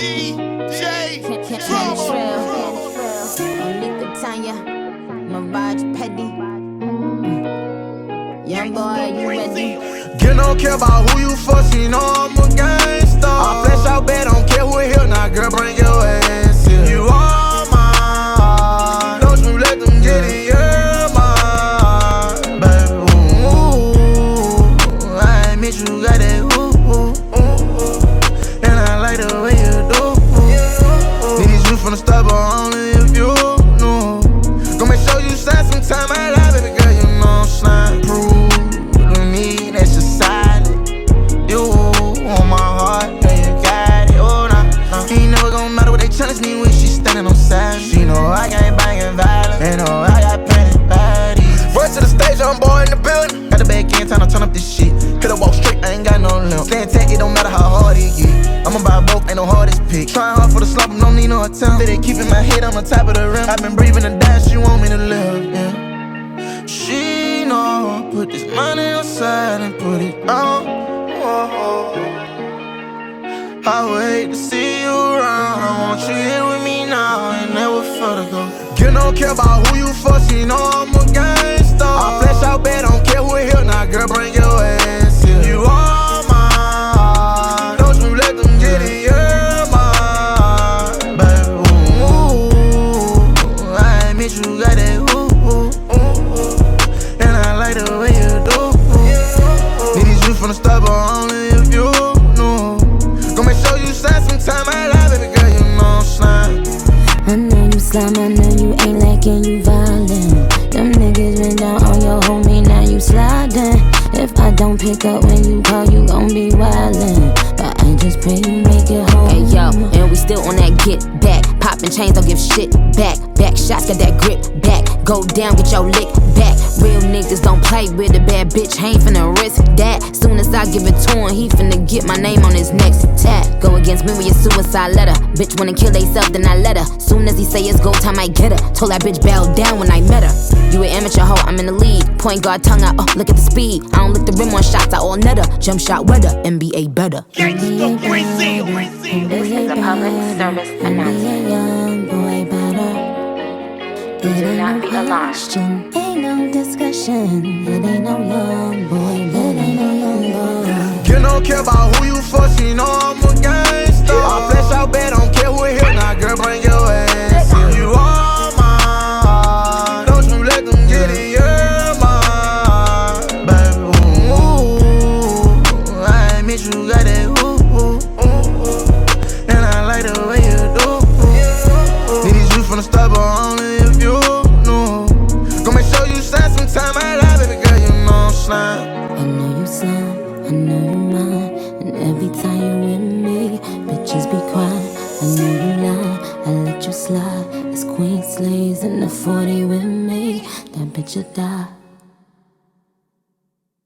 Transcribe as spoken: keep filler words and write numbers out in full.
D J Drama. Onika Tanya, Mirage Petty. Young boy, you ready? Girl, don't care about who you fuck, she know I'm a gangster. I flash out bad, don't care who here. Now, girl, bring your ass here. You are mine. Don't you let them get in your mind, baby. Ooh, I admit you got that ooh, ooh, ooh, and I like the way you do. Need you from the start, but only if you know. Gonna make sure you spend some time I lie, baby girl, you know I'm slime proof. Challenge me when she standing on side. She know I got banging violence, and know I got plenty bodies. First to the stage, I'm boy in the building. Got the back end, time to turn up this shit. Coulda walk straight, I ain't got no limp. Staying tech, it don't matter how hard it get. I'ma buy both, ain't no hardest pick. Trying hard for the slump, don't need no attempt. They keeping my head on the top of the rim. I've been breathing to die, she want me to live, yeah. She know, put this money aside and put it on. Whoa. I wait to see you around. I want you here with me now and never further go. Girl, don't care about who you fuck, she know I'm a gangster. I flash out bad, don't care who here. Now, girl, bring your ass here. You are mine. Don't you let them get in your mind, baby. Ooh, I admit you got that ooh, ooh, ooh, and I like the way you do. Need you from the start, but only if you know. Gonna make sure you spend some time I lie, baby girl, you know I'm slime. I know you slime, I know you ain't lacking, you violent. Them niggas been down on your homie, now you sliding. If I don't pick up when you call, you gon' be wildin'. But I just pray you make it home. Hey yo, and we still on that get back. Poppin' chains, don't give shit back. Back shots, got that grip back. Go down, get your lick back. Real niggas don't play with a bad bitch, ain't finna risk that. Soon as I give it to him, he finna get my name on his next tat. Go against me with your suicide letter. Bitch wanna kill theyself, then I let her. Soon as he say it's go time, I get her. Told that bitch bow down when I met her. You an amateur hoe, I'm in the lead. Point guard, tongue out, oh, look at the speed. I don't lick the rim on shots, I all netter. Jump shot weather, N B A better. Gangsta Brazil. This is a public service announcement. Young boy better. Do not be alarmed. Ain't no discussion. It ain't no young boy. It ain't no young boy. Girl, don't care about who you fuck, she know I'm a gangster. I flash out bad, don't care who here. Now, girl, bring your ass here. You are mine. Don't you let them get in your mind, baby. Ooh, I admit you got that ooh, ooh, ooh, and I like the way you do. Need you from the start, but only if you know. Gonna make sure you spend some time I lie, baby girl, you know I'm slime. I know you slime, I know you mine. And every time you with me, bitches be quiet. I know you lie, I let you slide. It's Queen Slays in the forty with me. That bitch will die.